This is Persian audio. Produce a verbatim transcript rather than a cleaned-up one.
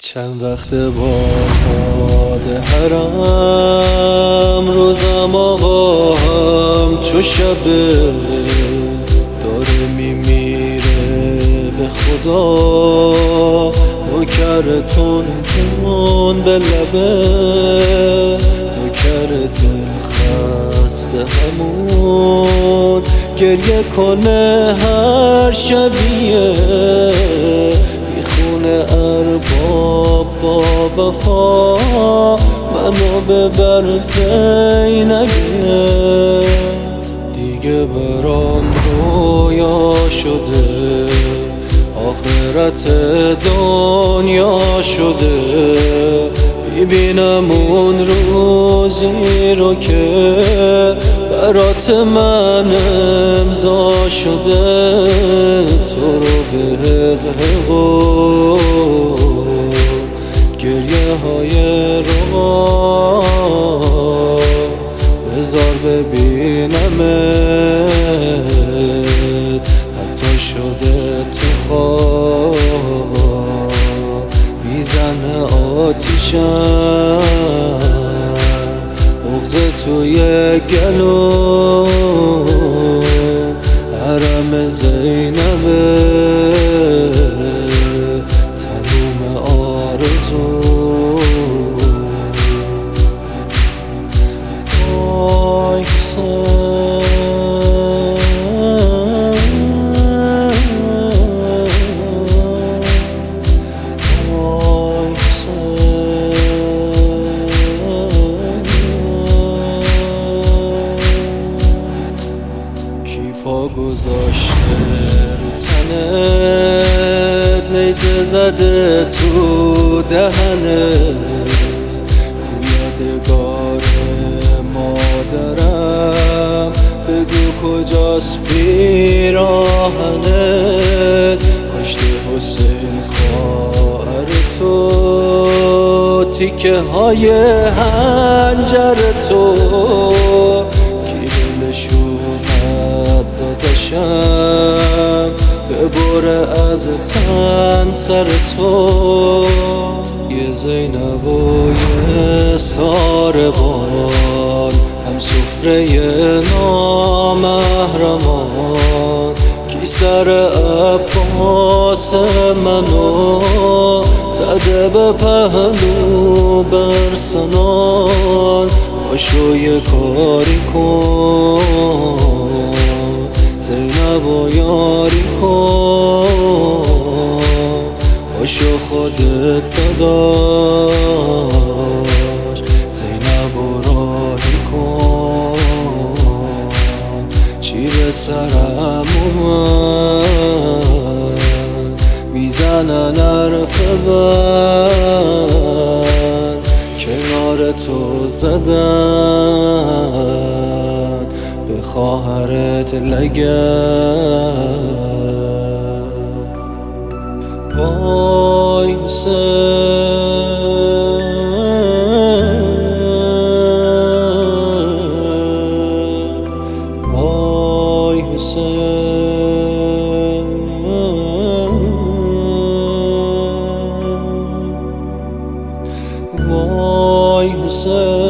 چند وقت با باد حرم روزم آقا هم چو شبه داره میمیره به خدا نوکر تون تون به لبه نوکر دل خسته همون گریه کنه هر شبیه میخونه ارباب با وفا منو ببر زینبیه دیگه برام رویا شده آخرت دنیا شده میبینم اون روزی رو که برات من امضا شده تو رو به حق و گریه های رو بذار ببینمت حتی شده تو خواب میزنه آتیشم بغض توی گلو حرم زینبه تموم آرزو آی پا گذاشته رو تنت نیزه زده تو دهنت کو یادگار مادرم بگو کجاست پیراهنت کشته حسین خواهر تو تیکه های هنجر تو کی دلشون داداشم ببره از تن سر تو یه زینب و یه ساربان هم سفره نامحرمان کی سر عباس منو زده به پهلو برسنان پاشو یه کاری کن زینب و یاری کن پاشو خودت داداش زینب و راهی کن چیره سرم اومد میزنن حرف بد کنار تو زدن به خواهرت لگد وای حسین وای حسین وای حسین